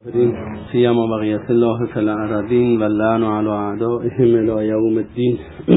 سیما بقیت الله فی الارضین و اللعن علی اعدائهم الی یوم الدین.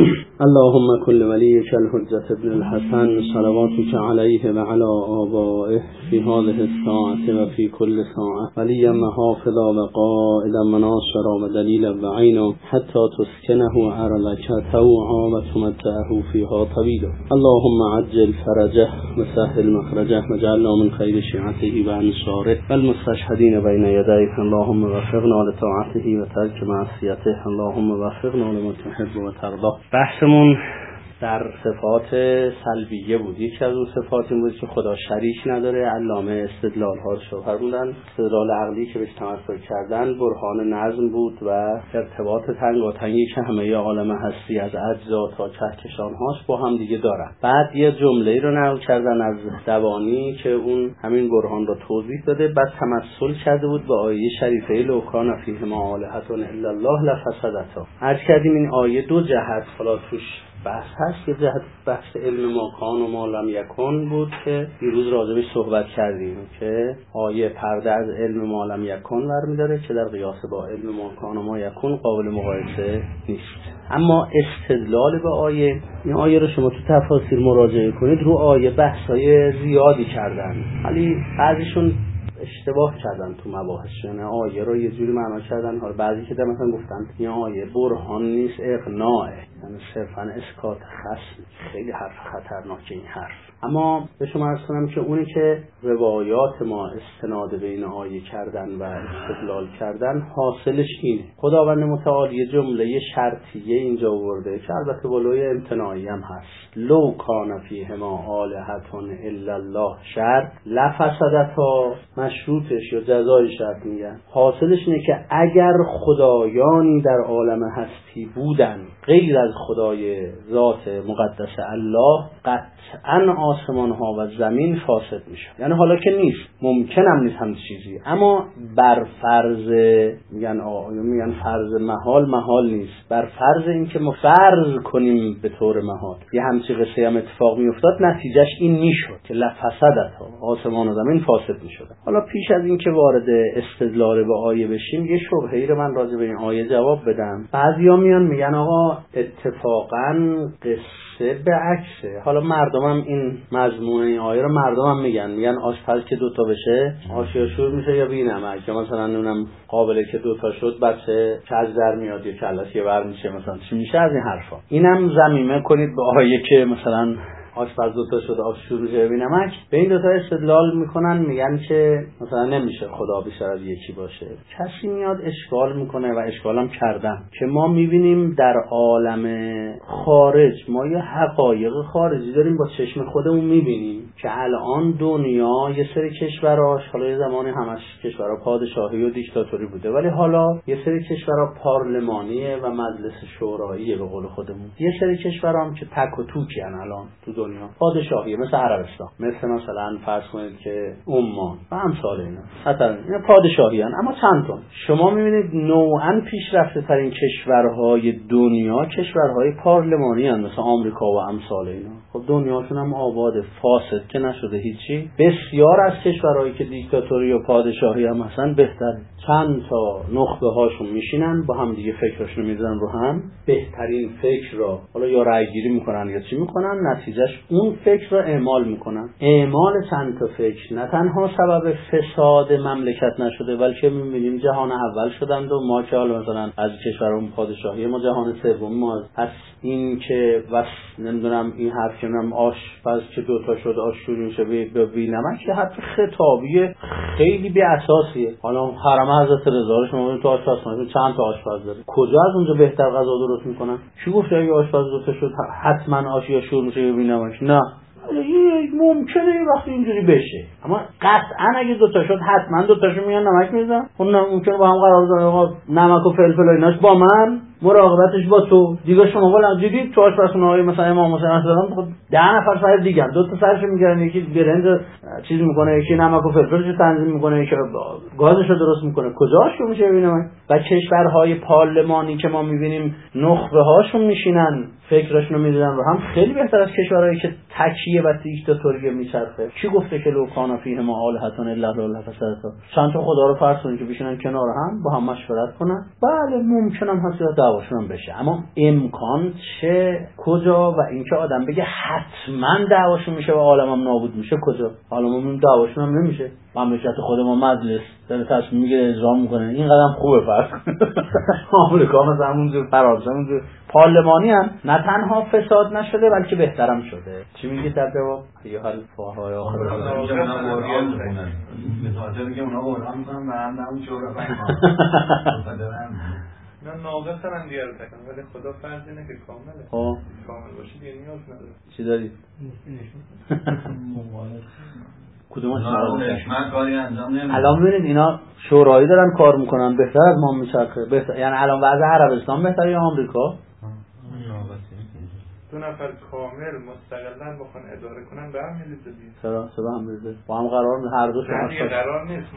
اللهم کل ولیک الحجة ابن الحسن صلواتک علیه و علی آبائه فی هذه الساعة و فی کل ساعة ولیا محافظا و قائدا مناصرا و دلیلا و عینا حتی تسکنه ارضک طوعا و تمتعه فیها طویلا. اللهم عجل فرجه و سهل مخرجه و جعلنا من خیر شیعته و انصاره و المستشهدین بین یدیه. اللهم وفقنا لطاعته و ترک معصیته. اللهم وفقنا لما تحب و ترضى. بحثمون در صفات سلبیه بود. یکی از اون صفات این بود که خدا شریک نداره. علامه استدلال ها رو فرمودن. استدلال عقلی که بهش تمسک کردن برهان نظم بود و ارتباط تنگاتنگی که همه عالم هستی از اجزا تا کهکشان هاست با هم دیگه دارن. بعد یه جمله رو نقل کردن از دوانی که اون همین برهان رو توضیح داده. بعد تمثل کرده بود به آیه شریفه لو کان فیهما آلهة الا الله لفسدتا. عرض کردیم این آیه دو جهت حالا توش بحث هست. یه جهت بحث علم ما کان و ما لم یکن بود که دیروز راجبش صحبت کردیم که آیه پرده از علم ما لم یکن برمی‌داره که در قیاس با علم ما کان و ما یکن قابل مقایسه نیست. اما استدلال به آیه، این آیه رو شما تو تفاسیر مراجعه کنید، رو آیه بحث‌های زیادی کردن ولی بعضیشون اشتباه کردن تو مباحثشون. آیه رو یه جوری معنا کردن، حالا بعضی که مثلا گفتن این آیه برهان نیست اقناعه، یعنی صرفا اسکات خصم. خیلی حرف خطرناکه این حرف. اما به شما عرض کنم که اونی که روایات ما استناد به این آیه کردن و استدلال کردن حاصلش اینه. خداوند متعال یه جمله شرطیه اینجا آورده که البته ولوی امتناعی هم هست. لو کان فیهما آلهة الا الله شرط لفسدتا، مشروطش یا جزای شرط میگن. حاصلش اینه که اگر خدایانی در عالم هستی بودن غیر از خدای ذات مقدس الله قطعاً آسمان ها و زمین فاسد میشه. یعنی حالا که نیست، ممکن هم نیست همچین چیزی، اما بر فرض میگن فرض محال نیست، بر فرض این که ما فرض کنیم به طور محال یه همچین قصه هم اتفاق میافتاد، نتیجهش این میشد که لفسدتا، آسمان و زمین فاسد میشد. حالا پیش از این که وارد استدلال به آیه بشیم یه شبهه‌ای رو من راجع به این آیه جواب بدم. بعضیا میان میگن آقا اتفاقاً قصه به عکسه. حالا مردمم این مضمون این آیه رو مردمم میگن آشپز که دوتا بشه آشیا شور میشه یا بی‌نمک، یا مثلا اونم قابله که دوتا شد بچه کج در میاد یا کلاش یه ور میشه، مثلا چی میشه از این حرفا. اینم ضمیمه کنید به آیه که مثلا آشپز دوتا شد آش شور میشه بی‌نمک. به این دوتا استدلال میکنن، میگن که مثلا نمیشه خدا بیشتر از یکی باشه. کسی میاد اشکال میکنه و اشکالم کردن که ما میبینیم در عالم خارج ما یه حقایق خارجی داریم با چشم خودمون میبینیم که الان دنیا یه سری کشوراش، حالا یه زمانی همش کشورها پادشاهی و دیکتاتوری بوده ولی حالا یه سری کشورها پارلمانیه و مجلس شوراییه به قول خودمون. یه سری کشورها هم که تک و توکی ان الان تو دنیا پادشاهیه، مثل عربستان، مثلا فرض کنید که عمان و امثال اینا. مثلا اینا پادشاهی ان، اما چند تا شما میبینید نوعاً پیشرفته ترین کشورهای دنیا کشورهای پارلمانی ان، مثل آمریکا و امثال اینا. خب دنیاشون هم آباده، فاسد که نشده هیچی. بسیار از کشورهایی که دیکتاتوری و پادشاهی هم هستن بهتره. چند تا نخبه هاشون میشینن با هم دیگه فکرشون میذارن رو هم، بهترین فکر را حالا یا رأی گیری میکنن یا چی میکنن، نتیجهش اون فکر را اعمال میکنن. اعمال چند تا فکر نه تنها سبب فساد مملکت نشده بلکه میبینیم جهان اول شدند و ما که حالا مثلا از کشورمون پادشاهی ما جهان سوم ما هست. این که نمیدونم این حرف که من آشپز که دوتا شد آش شور میشه بی‌نمک که حرف خطابی خیلی بی اساسیه. حالا حرم حضرت رضا رو شما ببینید تو آشپزخونه چند تا آشپز داره، کجا از اونجا بهتر غذا درست میکنن؟ کی گفته اگه آشپز دوتا شد حتما آش یا شور میشه بی‌نمک؟ نه، ممکنه وقتی اینجوری بشه، اما قطعا اگه دوتا شد حتما دوتاشو میان نمک میزنن. اون ممکنه با هم قرار بذارن آقا نمک و فلفل و ایناش با من مراقبتش با تو دیگه. شما ولی دیدید تو آشپزخونه‌های مثلا امام حسین علیه 10 نفر سر دیگه 2 تا سرش میگیرن، یکی برنج چیز میکنه، یکی نمک و فلفلش تنظیم میکنه، یکی گازش رو درست میکنه. کجاش میشه ببینم؟ و کشورهای پارلمانی که ما میبینیم نخبه هاشون میشینن فکرشون رو میذارن رو هم، خیلی بهتر از کشورهایی که تکیه و دیکتاتوری میچرخه. کی گفته که لو کان فیهما آلهة الا الله فسدتا؟ چند تا خدا رو فرض کنید که بشینن کنار هم با هم مشورت کنن، بله ممکنه هم هست دعواشون بشه، اما امکان چه کجا؟ و اینکه آدم بگه حتما دعواشون میشه و عالمم نابود میشه، کجا؟ عالمم دعواشون هم نمیشه. مملکت خود ما مجلس داره تصمیم میگیره اجرا میکنه، این قدم خوبه. فرض آمریکا مثلا اونجور، فرانسه اونجور پارلمانی هم نه تنها فساد نشده بلکه بهترم شده. چی میگی در جواب؟ یا حال فاهای آخر اونا میگه اونا قرآن میکنن و هم همون شورا نه ناقصن هم دیگه رو تکن، ولی خدا فرض اینه که کامله. کامل باشه دیگه نیاز نداره. چی داری؟ کدومش من کاری انجام نمیدم. الان ببینید اینا شورایی دارن کار میکنن، بهتر از ما میچرخه. بهتر یعنی الان وضع عربستان بهتره یا آمریکا؟ 2 نفر کامل مستقلاً بخوان اداره کنن به هم میریزه دیگه. چرا هم میریزه؟ با هم قرار هر دوشون قرار نیست.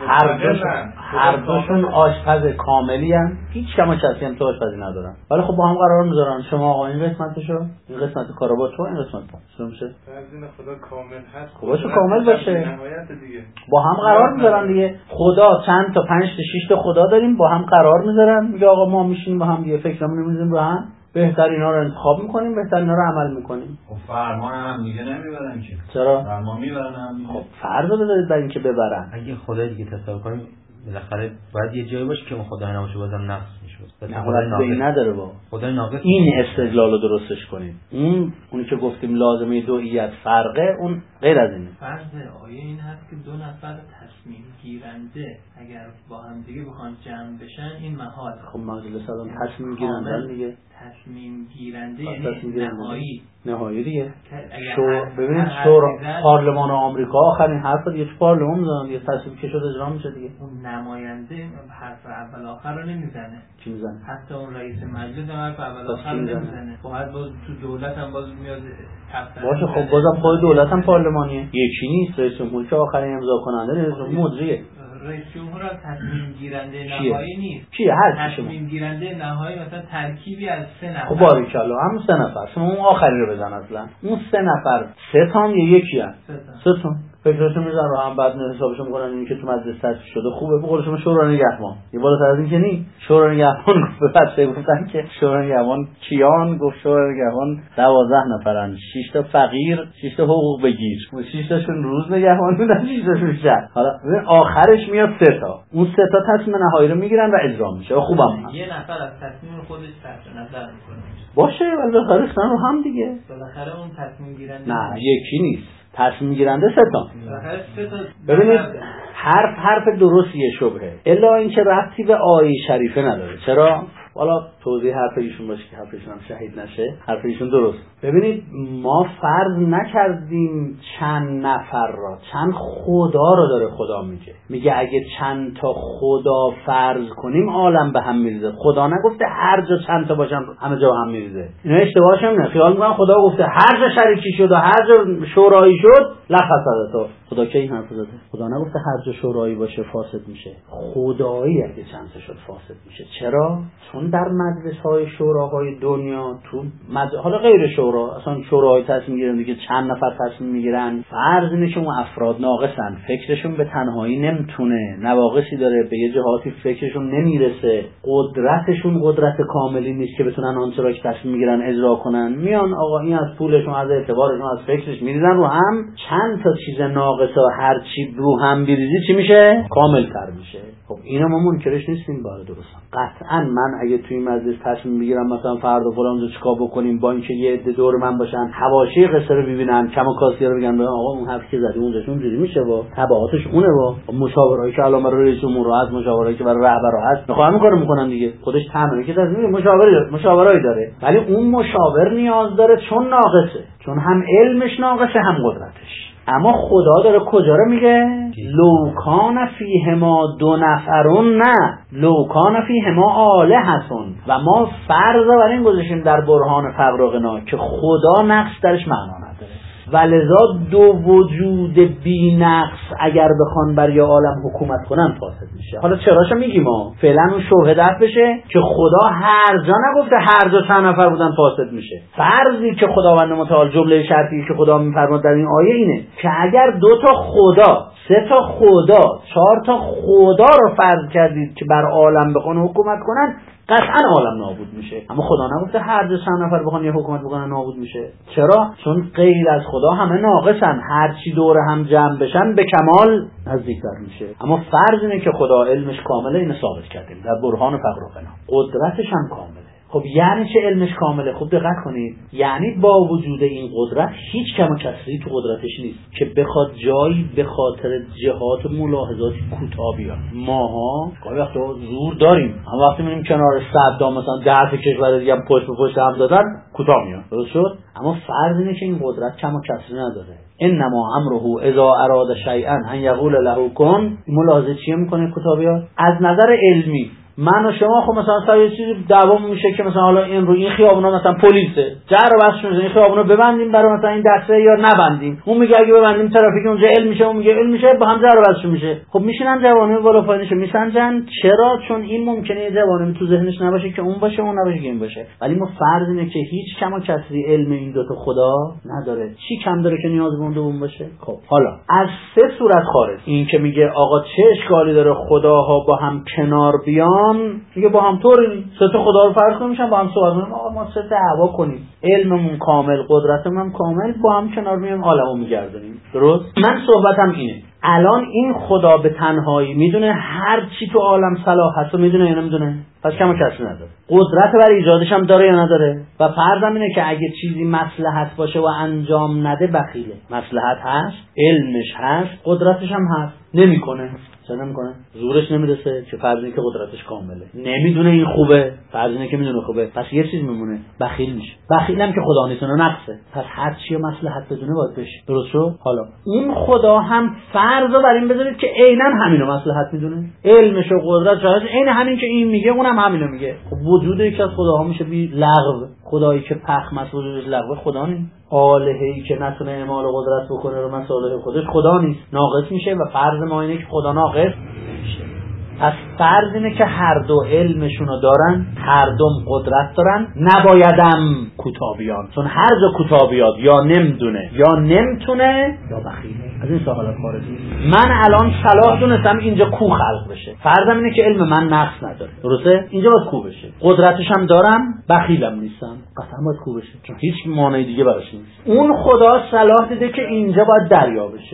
هر دوشون آشپز کاملی ان، هیچ کسی هم تو آشپزی ندارن، ولی خب با هم قرار میذارن شما آقا این قسمتشو، این قسمت کارا با تو، این قسمت با چه میشه؟ فرضین خدا کامل هست. خودش کامل باشه. نهایت دیگه. با هم قرار میذارن دیگه. خدا چند تا 5 تا 6 تا خدا داریم، با هم قرار میذارن، میگه آقا ما میشینیم با هم دیگه فکرامون میذاریم با هم، بهتر اینا رو انتخاب میکنیم، بهتر اینا رو عمل میکنیم. خب فرمان هم دیگه نمیبرن که. چرا؟ فرمان میبرن هم. خب فرض بذارید برای اینکه ببرن. اگه خدا دیگه تصور کنیم بالاخره باید یه جایی باشه که اون خدای نباشه بازم نقص میشه. خدای ناقص نداره با. خدای ناقص این استدلال رو درستش کنیم. اونی که گفتیم لازمه دوئیت فرقه، اون غیر از اینه. فرض آیه این هست که 2 نفر تصمیم گیرنده اگر با هم دیگه بخوان جمع بشن این محال. خب مجلس الان تصمیم گیرنده دیگه. تصمیم گیرنده یعنی نهایی دیگه. ببینید پارلمان آمریکا آخرین حرف دیگه تو پارلمان میزنن، یه تصمیم که شده اجرا میشه دیگه. اون نماینده حرف اول آخر رو نمیزنه. چی میزنه؟ حتی اون رئیس مجلس حرف اول آخر رو نمیزنه. خب باز تو دولت هم باز میاد باشه. خب بازم خود دولت هم پارلمانیه، یکی نیست. رئیس جمهور که آخرین امضا کننده رئیس جمهور مجریه. رئیس جمهور تصمیم گیرنده نهایی نیست. کیه؟ هر تصمیم گیرنده نهایی مثلا ترکیبی از 3 نفر. خب باریکلا هم 3 نفر. شما اون آخری رو بزن اصلا. اون 3 نفر 3 تا یا یکی ان؟ 3 تا. فکرشون میزنن رو هم بعد حسابشون میکنن این که تو مجلس تصویب شده خوبه. به قول شما شورای نگهبان یه بالاتر از این که نی. شورای نگهبان گفتن که شورای نگهبان کیان؟ گفت شورای نگهبان 12 نفرن، 6 تا فقیر، 6 تا حقوق بگیر، 6 تاشون روز نگهبان بودن، 6 تاشون شب. حالا آخرش میاد 3 تا. اون 3 تا تصمیم نهایی رو میگیرن و اجرا میشه. خوبم یه نفر از تصمیم خودش تحت نظر میکنه باشه، ولی بالاخره رو هم دیگه. بالاخره اون تصمیم گیرنده نه یکی نیست. تصمیم گیرنده 3 تا. ببینید حرف درستیه، شبهه الا اینکه ربطی به آیه شریفه نداره. چرا؟ حالا توضیح حرف ایشون باشه که حرف ایشون هم شهید نشه. حرف ایشون درست. ببینید ما فرض نکردیم چند نفر را، چند خدا رو داره خدا میگه اگه چند تا خدا فرض کنیم عالم به هم میریزه. خدا نگفته هر جا چند تا باشن همه جا هم میریزه. اینا اشتباهش هم نه. خیال میکنن خدا گفته هر جا شریکی شد و هر جا شورایی شد لفظ. خدا کی این حرف زده؟ خدا نگفته هر جا شورایی باشه فاسد میشه. خدایی اگه چند تا شد فاسد میشه. چرا؟ چون در مجلس‌های شوراهای دنیا تو حالا غیر شورا، اصلا شوراهای تصمیم گیرن دیگه چند نفر تصمیم میگیرن، فرض اینه که اون افراد ناقصن، فکرشون به تنهایی نمیتونه، نواقصی داره، به یه جهاتی فکرشون نمیرسه، قدرتشون قدرت کاملی نیست که بتونن آنچه را که تصمیم میگیرن اجرا کنن. میان آقا این از پولشون، از اعتبارشون، از فکرش میریزن رو هم. چند تا چیز ناقصه هر چی رو هم بریزی چی میشه؟ کامل‌تر میشه. خب اینا ما منکرش نیستیم، باره درستم. قطعا من اگه توی مجلس تصمیم میگیرم مثلا فردا فلان رو چیکار بکنیم، با اینکه یه عده دور من باشن حواشی قصه رو ببینن، کما کاسیا رو بگن آقا اون حرفی که زدی اونجاش اونجوری میشه و تبعاتش اونه و مشاورایی که الان برای رئیس جمهور هست، مشاورایی که برای رهبر هست میخوام کارو میکنن دیگه. خودش تنهایی که تصمیم مشاورایی داره، ولی اون مشاور نیاز داره چون ناقصه، چون هم علمش ناقصه هم قدرتش. اما خدا داره کجا رو میگه؟ لو کان فیهما دو نفرون، نه لو کان فیهما آلهتون. و ما فرض بر این گذاشتیم در برهان فقرقنا که خدا نقص درش معنا نداره و لذا دو وجود بی نقص اگر بخوان بر یه عالم حکومت کنن فاسد میشه. حالا چراشو میگیم ما؟ فعلا اون شبهه دفع بشه که خدا هر جا نگفته هر جا چند نفر بودن فاسد میشه. فرضی که خداوند متعال جمله شرطی که خدا میفرماد در این آیه اینه که اگر 2 تا خدا، 3 تا خدا، 4 تا خدا رو فرض کردید که بر عالم بخوان حکومت کنن، قطعا عالم نابود میشه. اما خدا نگفته هر جا چند نفر بخوان یه حکومت بکنن نابود میشه. چرا؟ چون غیر از خدا همه ناقصن، هر چی دور هم جمع بشن به کمال نزدیکتر میشه. اما فرض اینه که خدا علمش کامله، اینو ثابت کردیم در برهان فقرقنا. قدرتش هم کامله. خب یعنی چه علمش کامله؟ خوب دقت کنید. یعنی با وجود این قدرت هیچ کم و کسری تو قدرتش نیست که بخواد جایی به خاطر جهات و ملاحظات کوتاه بیاد. ماها گاهی وقتا زور داریم، اما وقتی میریم کنار صدام مثلا 10 کشور دیگه هم پشت به پشت هم دادن کوتاه میاد. درست شد؟ اما فرض اینه که این قدرت کم و کسری نداره. انما امره اذا اراد شیئا ان یقول له کن. ملاحظه چیه میکنه کوتاه بیاد؟ از نظر علمی من و شما خب مثلا سر یه چیزی دعوا میشه که مثلا حالا این رو این خیابونا مثلا پلیسه، جر و بحث میشه این خیابونا ببندیم برای مثلا این دسته یا نبندیم. اون میگه اگه ببندیم ترافیک اونجا علم میشه، اون میگه علم میشه، با هم جر و بحث میشه. خب میشینن جوانه بالا پایینشو میسنجن. چرا؟ چون این ممکنه یه جوانه تو ذهنش نباشه که اون باشه اون نباشه که این باشه. ولی ما فرض اینه که هیچ کم و کسری علم این دو تا خدا نداره. چی کم داره که نیاز به اون دوم باشه؟ خب حالا از 3 صورت خارج. این که میگه آقا چه اشکالی داره خداها با هم کنار بیان، میگه با هم طوری نیست. 3 تا خدا رو فرض کنیم با هم صحبت کنیم، آقا ما 3 تا دعوا کنیم، علممون کامل، قدرتمون کامل، با هم کنار میایم عالمو میگردونیم. درست؟ من صحبتم اینه. الان این خدا به تنهایی میدونه هر چی تو عالم صلاح هست و میدونه یا نمیدونه؟ پس کم و کسری نداره. قدرت برای ایجادش هم داره یا نداره؟ و فرضم اینه که اگه چیزی مصلحت باشه و انجام نده بخیله. مصلحت هست، علمش هست، قدرتش هم هست، نمیکنه. چرا نمیکنه؟ زورش نمیرسه که فرض اینه که قدرتش کامله. نمیدونه این خوبه، فرض اینه که میدونه خوبه. پس یه چیز میمونه، بخیل میشه. بخیل هم که خدا نیستونه نقصه. پس هر چی مصلحت بدونه باید بشه. درست شد؟ حالا این خدا هم فرض رو بر این بذارید که عیناً همینو مصلحت میدونه. علمش و قدرتش عین همین که این میگه اونم همینو میگه. خب وجود یکی از خداها میشه بی لغو. خدایی که پخم است وجودش لغو خدا نیست. الهه‌ای که نتونه اعمال قدرت بکنه رو مصالح خودش خدا نیست، ناقص میشه. و فرض ما اینه که خدا ناقص میشه. پس فرض اینه که هر دو علمشونو دارن، هر دوم قدرت دارن، نبایدم کوتاه بیان. چون هر جا کوتاه بیاد یا نمیدونه یا نمیتونه یا بخیله. از این سوالات خارج نیست. من الان صلاح دونستم اینجا کو خلق بشه، فرضم اینه که علم من نقص نداره، درسته؟ اینجا باید کو بشه. قدرتش هم دارم، بخیلم نیستم، قطعا باید کو بشه، چون هیچ مانعی دیگه براش نیست. اون خدا صلاح دیده که اینجا باید دریا بشه.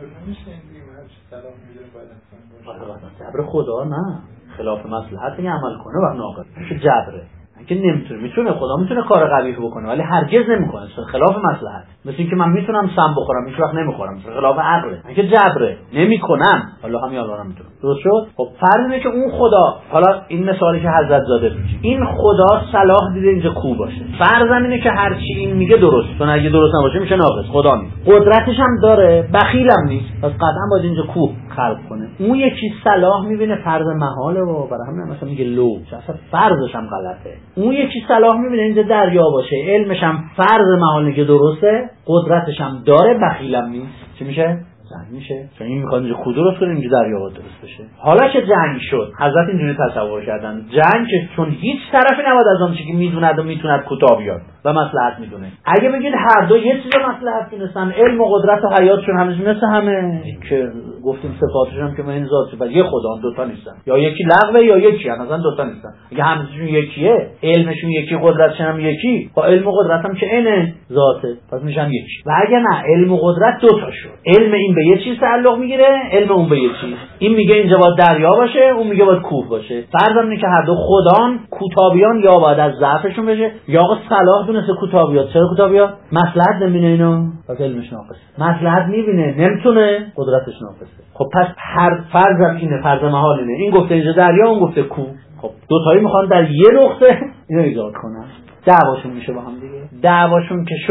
جبر خدا نه، خلاف مصلحت اگه عمل کنه و ناقص میشه جبره. که میتونه خدا میتونه کار قبیح بکنه ولی هرگز نمیکنه، خلاف مصلحت. مثل اینکه من میتونم سم بخورم هیچ وقت نمیخورم، خلاف عقله. اینکه جبره نمیکنم، حالا همین الان میتونم. درست شد؟ خب فرض اینه که اون خدا، حالا این مثالی که حضرت زاده میگه، این خدا صلاح دیده اینجا کو باشه. فرض اینه که هر چی این میگه درست، چون اگه درست نباشه میشه ناقص، خدا نیست. قدرتش هم داره، بخیلم نیست، پس قطعا باید اینجا کو خلق کنه. اون یکی صلاح میبینه فرض محاله و برای همین مثلا میگه لو، اصلا فرضش هم غلطه. اون یکی صلاح میبینه اینجا دریا باشه، علمش هم فرض محاله که درسته، قدرتش هم داره، بخیلم نیست. چی میشه؟ جنگ میشه. چون این میخواد اینجا خود درست کنه، اینجا دریا باید درست بشه. حالا که جنگ شد، حضرت اینجوری تصور کردن جنگ که چون هیچ طرفی نباید از اون چیزی که میدوند و میتوند کوتاه بیاد و مصلحت میدونه. اگه بگید هر دو یه چیز مصلحت دونستن، علم و قدرت و حیاتشون همش مثل همه که گفتیم صفاتشون هم که ما این ذات صفات یه خدا، دو تا نیستن، یا یکی لغوه یا یکی مثلا دو تا نیستن. اگه همشون یکیه، علمشون یکی، قدرتشون هم یکی، با علم و قدرت هم که اینه ذاته، پس میشن یکی. و اگه نه، علم و قدرت دو تا شد، علم این به یه چیز تعلق میگیره، علم اون به یه چیز. این میگه اینجا باید دریا باشه، اون میگه باید کوه باشه. فرضم اینه که هر دو خدان کوتابیان، یا باید از ضعفشون بشه یا آقا صلاح دونسته کوتابیات. چرا کوتابیات؟ مصلحت نمیبینه اینو، پس علمش ناقصه. مصلحت میبینه نمیتونه، قدرتش ناقصه. خب پس هر فرضم اینه، فرض محال اینه، این گفته اینجا دریا، اون گفته کوه. خب دو تایی میخوان در یه نقطه اینو ایجاد کنن، دعواشون میشه با هم دیگه. دعواشون که شد،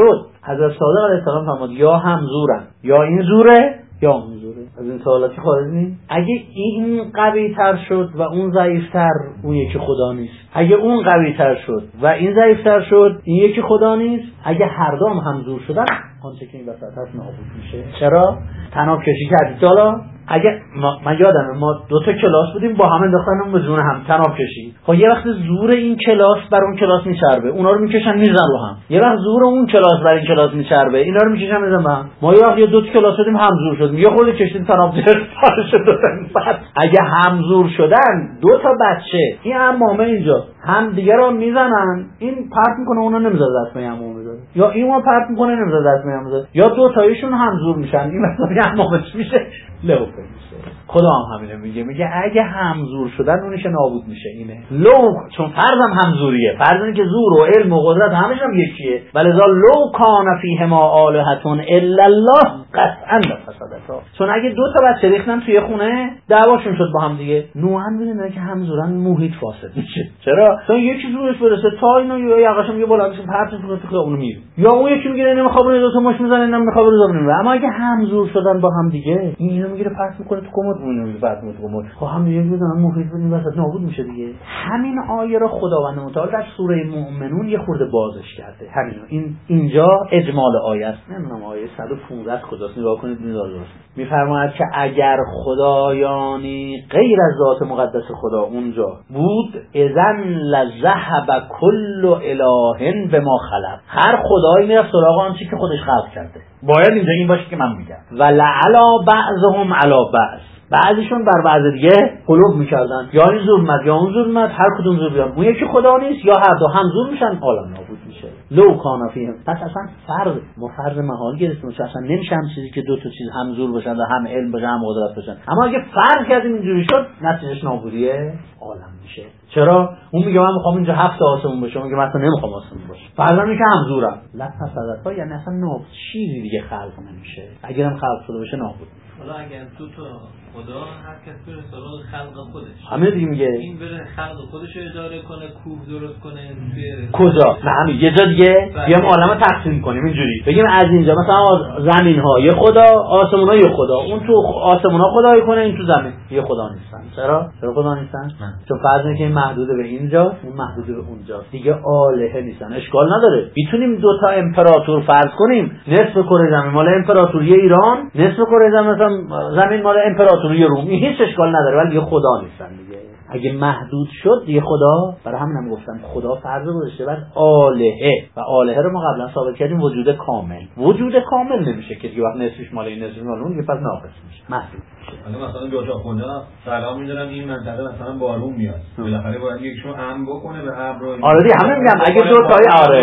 حضرت صادق علیه السلام فرمود یا هم زورن، یا این زوره یا اون زوره. از این سوالاتی خارج نیست. اگه این قوی تر شد و اون ضعیف تر، اون یکی خدا نیست. اگه اون قوی تر شد و این ضعیف تر شد، این یکی خدا نیست. اگه هر دو هم زور شدن، آنچه که این وسط هست نابود میشه. چرا؟ تناب کشی کردید. حالا اگه من یادمه ما 2 تا کلاس بودیم با هم انداختن به جون هم تناب کشی. خب یه وقت زور این کلاس بر اون کلاس میچربه، اونا رو میکشن میزنن رو هم. یه وقت زور اون کلاس بر این کلاس میچربه، اینا رو میکشن میزنن به هم. ما یه 2 تا کلاس بودیم هم زور شدیم، یه خورده کشیدیم تناب زیر شد. اگه هم زور شدن 2 تا بچه این حمامه اینجا هم دیگه رو میزنن، این پرت میکنه اونا نمیذاره دست به حمام بزنه، یا این اون پرت میکنه نمیذاره دست به حمام بزنه، یا 2 تایشون هم زور میشن، این مثلا حمامش میشه لو میشه. خدا هم همینه میگه اگه همزور شدن اونش نابود میشه. اینه لو، چون فرضم همزوریه، فرض اینه که زور و علم و قدرت همش هم یکیه، ولذا لو کان فیهما آلهتون الا الله قطعا لفسدتا. چون اگه 2 تا بچه ریختن توی خونه دعواشون شد با هم دیگه، نوعا میدونه که همزورن محیط فاسد میشه. چرا؟ چون یکی زورش برسه تا اینو یقاشم میگه بالا بشین پرت تو اونو میره، یا اون یکی میگه نمیخوام اون 2 تا مش میزنه نمیخوام رو میره. اما اگه همزور شدن با هم دیگه، اینو میگیره پرت میکنه تو کمد، اونو میگیره پرت میکنه تو کمد، خب هم دیگه میذارن محیط بدین وسط نابود میشه دیگه. همین آیه رو خداوند متعال در سوره مؤمنون یه خورده بازش کرده. همین اینجا اجمال آیه است. نمیدونم آیه 115 کجاست، نگاه کنید میذاره میفرماید که اگر خدایانی غیر از ذات مقدس خدا اونجا بود، اذن لذهب کل اله بما خلق، هر خدایی میره سراغ آنچه که خودش خلق کرده. باید اینجا این باشه که من میگم و لعلا بعضهم علی بعض، بعضیشون بر بعض دیگه قلوب میکردن، یا این زور مد یا اون زور مد، هر کدوم زور بیان اون یکی خدا نیست، یا هر دو هم زور میشن، عالم نابود میشه. لو کان فیهم. پس اصلا فرض محال گرفتیم، چون اصلا نمیشه هم چیزی که 2 تا چیز هم زور باشن و هم علم باشن هم قدرت باشن. اما اگه فرض کردیم اینجوری شد، نتیجهش نابودیه عالم میشه. چرا؟ اون میگه من میخوام اینجا 7 آسمون باشه، میگه من اصلا نمیخوام آسمون باشه، فرضاً میگه هم زورم. لفظ یعنی اصلا نابود، چیزی دیگه خلق نمیشه. اگرم خلق شده باشه نابود. حالا اگر 2 تا خدا هر کس بره سراغ خلق خودش، همه دیگه میگه این بره خلق خودش رو اداره کنه، کوه درست کنه توی کجا؟ نه همین یه جا دیگه بیام عالمو تقسیم کنیم اینجوری بگیم از اینجا مثلا زمین ها یه خدا، آسمون ها یه خدا، اون تو آسمون ها خدای کنه، این تو زمین یه خدا نیستن. چرا خدا نیستن؟ چون فرض اینه که این محدود به اینجا، اون محدود به اونجا، دیگه الهه نیستن. اشکال نداره میتونیم 2 تا امپراتور فرض کنیم، نصف کره زمین مال امپراتوری ایران، نصف کره زمین مثلا زمین مال امپراتوری روم، این هیچ اشکال نداره، ولی یه خدا نیستن دیگه. اگه محدود شد یه خدا، برای همینم گفتم خدا فرض گذاشته بر الهه، و الهه رو ما قبلا ثابت کردیم وجود کامل. وجود کامل نمیشه که دیگه وقت نصفش مال این نصفش مال اون، دیگه پس ناقص میشه، محدود میشه. مثلا 2 تا خدا سلام میدونن این منطقه مثلا بارون میاد، بالاخره باید یکشون امر بکنه به ابر. آره دیگه همه میگم اگه 2 تایی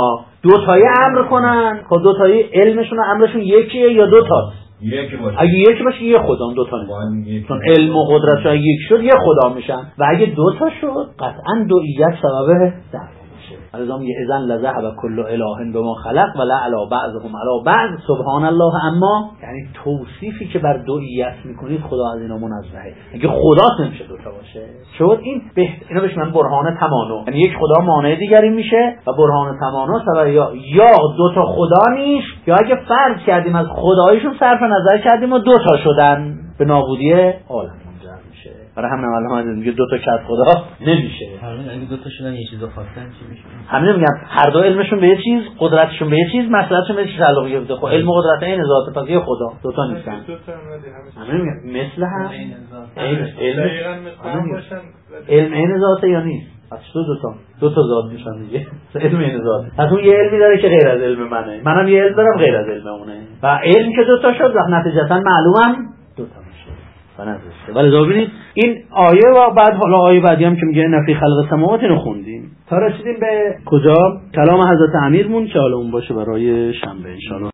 2 تایی امر کنن، خب 2 تایی علمشون و امرشون یکیه یا 2 تاست؟ یکی باشه. اگه یکی باشه یه خدا، 2 تا نیست. چون علم و قدرت اگه یک شد یه خدا میشن، و اگه 2 تا شد قطعا دوئیت سبب ضعف میشه. لذا میگه اذن لذهب کل اله بما خلق و لعلی بعضهم علی بعض سبحان الله. اما یعنی توصیفی که بر دوئیت میکنید خدا از اینا منزهه. اگه خدا نمیشه 2 تا باشه، شد این اینا بهش من برهان تمانع، یعنی یک خدا مانع دیگری میشه و برهان تمانع سبب یا 2 تا خدا نیست، یا اگه فرض کردیم از خدایشون صرف نظر کردیم و 2 تا شدن، به نابودی عالم منجر میشه. برای همین علما میگه 2 تا کس خدا نمیشه. اگه 2 تا شدن یه چیزو خواستن چی میشه؟ همین میگم هر دو علمشون به یه چیز، قدرتشون به یه چیز، مسئلهشون به یه چیز تعلق گرفته. خب علم و قدرت این ذات، پس یه خدا 2 تا نیستن. همین میگم مثل هم علم این ذات یا نیست؟ پس 2 تا ذات میشن دیگه. علم این ذات. پس اون یه علمی داره که غیر از علم منه، منم یه علم دارم غیر از علم اونه، و علم که 2 تا شد نتیجتا معلومم 2 تا میشه. ولی ببینید این آیه و بعد حالا آیه بعدی هم که میگه نفی خلق السماوات رو خوندیم تا رسیدیم به کجا؟ کلام حضرت امیرمون که حالا اون باشه برای شنبه ان شاء الله.